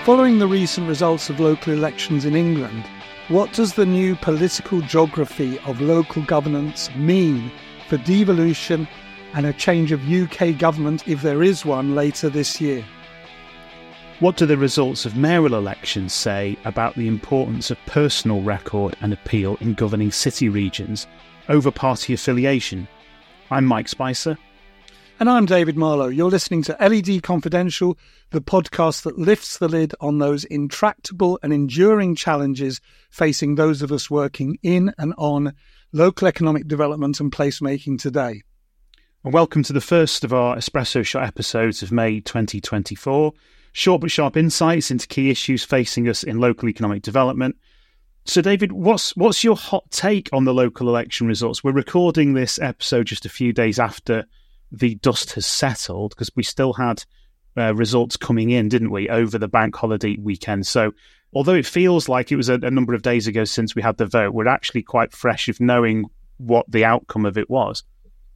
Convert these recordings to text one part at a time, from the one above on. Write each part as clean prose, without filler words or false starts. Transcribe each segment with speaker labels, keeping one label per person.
Speaker 1: Following the recent results of local elections in England, what does the new political geography of local governance mean for devolution and a change of UK government, if there is one, later this year?
Speaker 2: What do the results of mayoral elections say about the importance of personal record and appeal in governing city regions over party affiliation? I'm Mike Spicer.
Speaker 1: And I'm David Marlowe. You're listening to LED Confidential, the podcast that lifts the lid on those intractable and enduring challenges facing those of us working in and on local economic development and placemaking today.
Speaker 2: And welcome to the first of our Espresso Shot episodes of May 2024. Short but sharp insights into key issues facing us in local economic development. So, David, what's your hot take on the local election results? We're recording this episode just a few days after the dust has settled, because we still had results coming in, didn't we, over the bank holiday weekend. So although it feels like it was a number of days ago since we had the vote, we're actually quite fresh of knowing what the outcome of it was.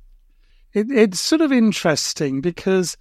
Speaker 1: It's sort of interesting because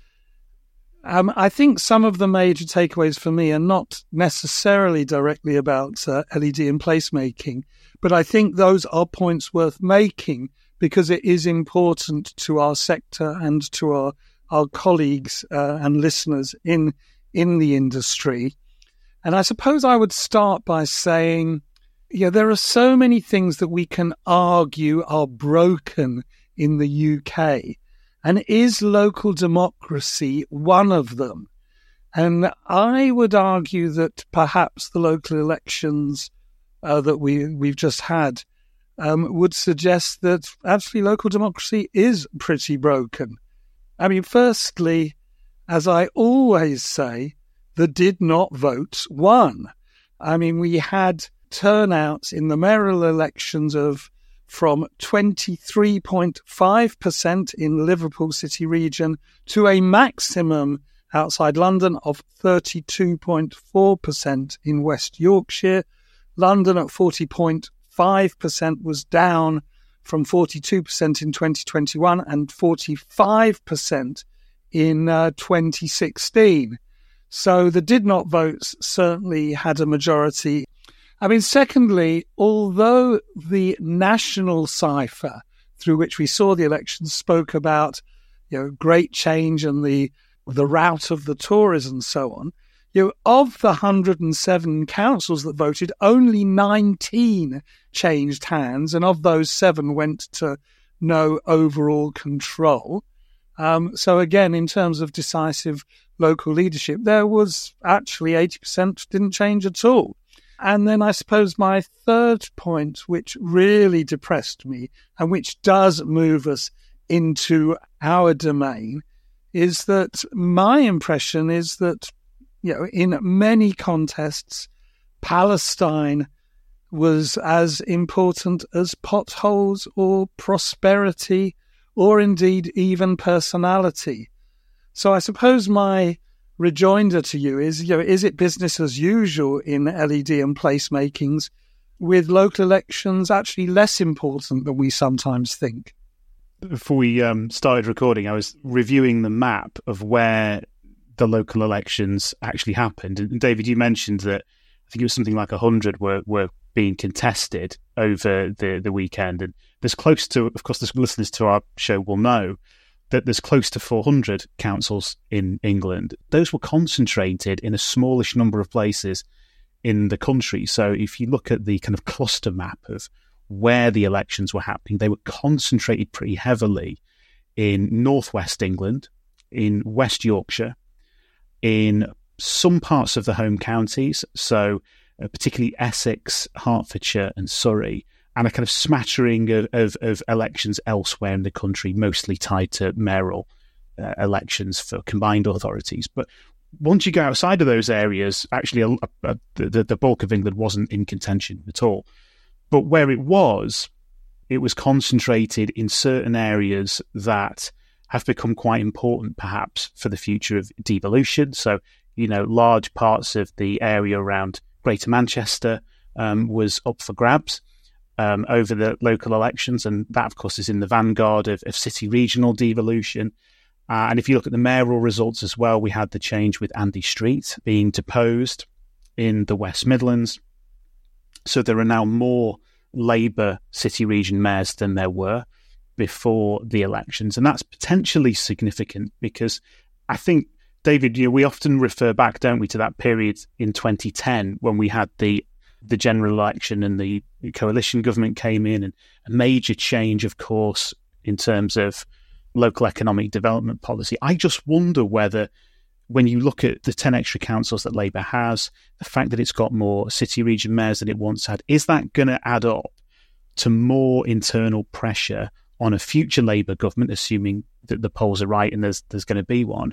Speaker 1: I think some of the major takeaways for me are not necessarily directly about LED and placemaking, but I think those are points worth making because it is important to our sector and to our colleagues and listeners in the industry. And I suppose I would start by saying, there are so many things that we can argue are broken in the UK. And is local democracy one of them? And I would argue that perhaps the local elections that we've just had would suggest that actually local democracy is pretty broken. I mean, firstly, as I always say, the did not votes won. I mean, we had turnouts in the mayoral elections from 23.5% in Liverpool City region to a maximum outside London of 32.4% in West Yorkshire. London at 40.5% was down from 42% in 2021 and 45% in 2016. So the did not votes certainly had a majority. I mean, secondly, although the national cipher through which we saw the elections spoke about, great change and the rout of the Tories and so on, of the 107 councils that voted, only 19 changed hands, and of those 7 went to no overall control. So again, in terms of decisive local leadership, there was actually 80% didn't change at all. And then I suppose my third point, which really depressed me and which does move us into our domain, is that my impression is that, in many contests, Palestine was as important as potholes or prosperity or indeed even personality. So I suppose my rejoinder to you is it business as usual in LED and placemakings, with local elections actually less important than we sometimes think?
Speaker 2: Before we started recording, I was reviewing the map of where the local elections actually happened. And David, you mentioned that I think it was something like 100 were being contested over the weekend. And there's close to, of course, the listeners to our show will know that there's close to 400 councils in England. Those were concentrated in a smallish number of places in the country. So if you look at the kind of cluster map of where the elections were happening, they were concentrated pretty heavily in northwest England, in West Yorkshire, in some parts of the home counties, so particularly Essex, Hertfordshire and Surrey, and a kind of smattering of elections elsewhere in the country, mostly tied to mayoral elections for combined authorities. But once you go outside of those areas, actually the bulk of England wasn't in contention at all. But where it was concentrated in certain areas that have become quite important, perhaps, for the future of devolution. So, large parts of the area around Greater Manchester was up for grabs over the local elections. And that, of course, is in the vanguard of city regional devolution. And if you look at the mayoral results as well, we had the change with Andy Street being deposed in the West Midlands. So there are now more Labour city region mayors than there were before the elections. And that's potentially significant because I think, David, we often refer back, don't we, to that period in 2010 when we had the general election and the coalition government came in, and a major change, of course, in terms of local economic development policy. I just wonder whether, when you look at the 10 extra councils that Labour has, the fact that it's got more city region mayors than it once had, is that going to add up to more internal pressure on a future Labour government, assuming that the polls are right and there's going to be one,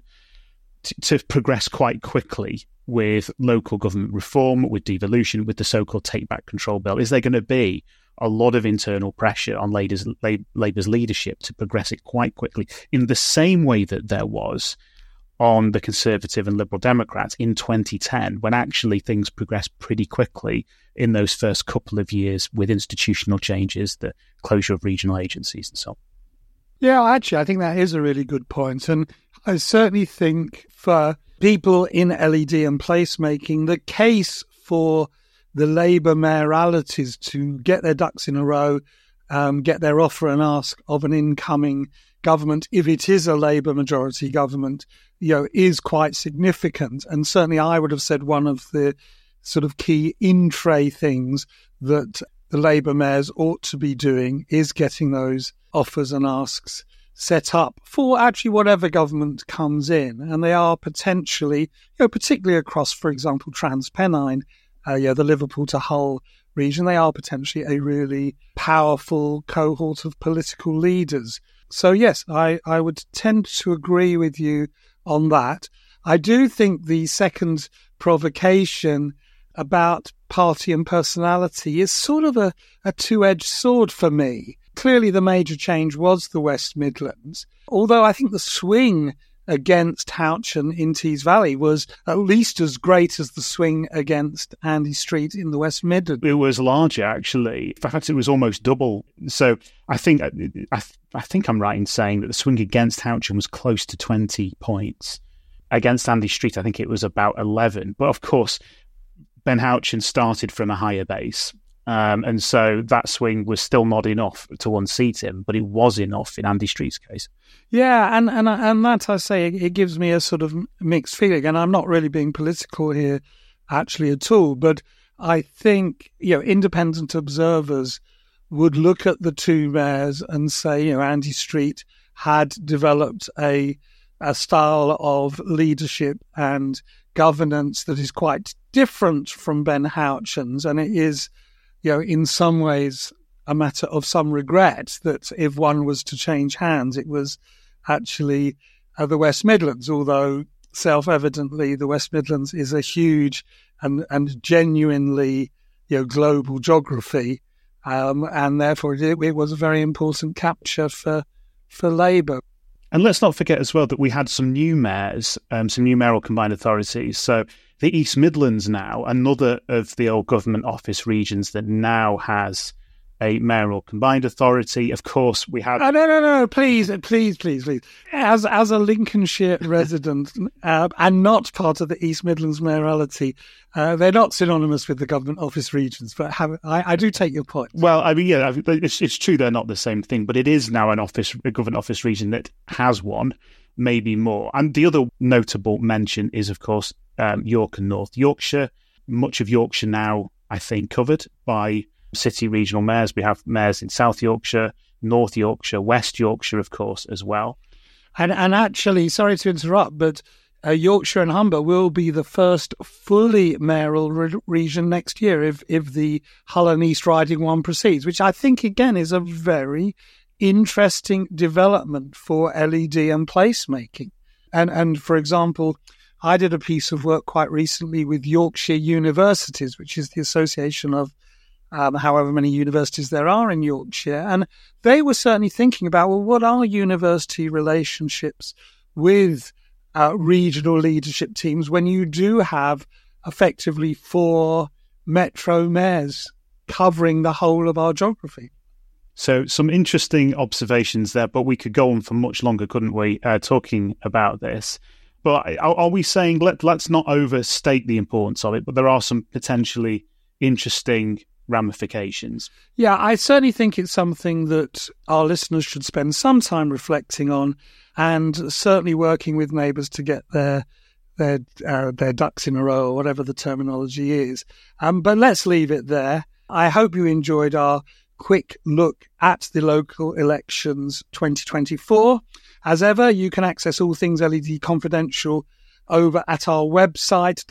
Speaker 2: to progress quite quickly with local government reform, with devolution, with the so-called Take Back Control Bill? Is there going to be a lot of internal pressure on Labour's leadership to progress it quite quickly, in the same way that there was on the Conservative and Liberal Democrats in 2010, when actually things progressed pretty quickly in those first couple of years with institutional changes, the closure of regional agencies and so on?
Speaker 1: Yeah, actually, I think that is a really good point. And I certainly think for people in LED and placemaking, the case for the Labour mayoralities to get their ducks in a row, get their offer and ask of an incoming government, if it is a Labour majority government, is quite significant. And certainly I would have said one of the sort of key in-tray things that the Labour mayors ought to be doing is getting those offers and asks set up for actually whatever government comes in. And they are potentially, particularly across, for example, TransPennine, the Liverpool to Hull region, they are potentially a really powerful cohort of political leaders. So yes, I would tend to agree with you on that. I do think the second provocation about party and personality is sort of a two-edged sword for me. Clearly the major change was the West Midlands, although I think the swing against Houchin in Tees Valley was at least as great as the swing against Andy Street in the West Midlands.
Speaker 2: It was larger, actually. In fact, it was almost double. So I think I'm right in saying that the swing against Houchin was close to 20 points. Against Andy Street, I think it was about 11. But of course, Ben Houchin started from a higher base. And so that swing was still not enough to unseat him, but it was enough in Andy Street's case.
Speaker 1: Yeah, and that, I say, it gives me a sort of mixed feeling. And I'm not really being political here actually at all, but I think, independent observers would look at the two mayors and say, Andy Street had developed a style of leadership and governance that is quite different from Ben Houchin's, and it is, in some ways a matter of some regret that if one was to change hands, it was actually the West Midlands, although self-evidently the West Midlands is a huge and genuinely global geography, and therefore it was a very important capture for Labour.
Speaker 2: And let's not forget as well that we had some new mayors, some new mayoral combined authorities. So the East Midlands now, another of the old government office regions that now has a mayoral combined authority. Of course, we had...
Speaker 1: No, please. As a Lincolnshire resident and not part of the East Midlands mayoralty, they're not synonymous with the government office regions, but I do take your point.
Speaker 2: Well, I mean, yeah, it's true they're not the same thing, but it is now a government office region that has one, maybe more. And the other notable mention is, of course, York and North Yorkshire. Much of Yorkshire now, I think, covered by city regional mayors. We have mayors in South Yorkshire, North Yorkshire, West Yorkshire, of course, as well.
Speaker 1: And actually, sorry to interrupt, but Yorkshire and Humber will be the first fully mayoral region next year if the Hull and East Riding one proceeds, which I think, again, is a very interesting development for LED and placemaking. And for example, I did a piece of work quite recently with Yorkshire Universities, which is the association of however many universities there are in Yorkshire. And they were certainly thinking about, well, what are university relationships with regional leadership teams when you do have effectively 4 metro mayors covering the whole of our geography?
Speaker 2: So some interesting observations there, but we could go on for much longer, couldn't we, talking about this. But are we saying let's not overstate the importance of it, but there are some potentially interesting ramifications?
Speaker 1: Yeah, I certainly think it's something that our listeners should spend some time reflecting on, and certainly working with neighbours to get their ducks in a row, or whatever the terminology is. But let's leave it there. I hope you enjoyed our quick look at the local elections 2024. As ever, you can access all things LED Confidential over at our website,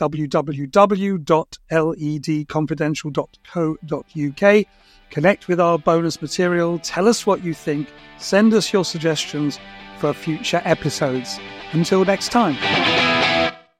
Speaker 1: www.ledconfidential.co.uk. Connect with our bonus material, tell us what you think, send us your suggestions for future episodes. Until next time.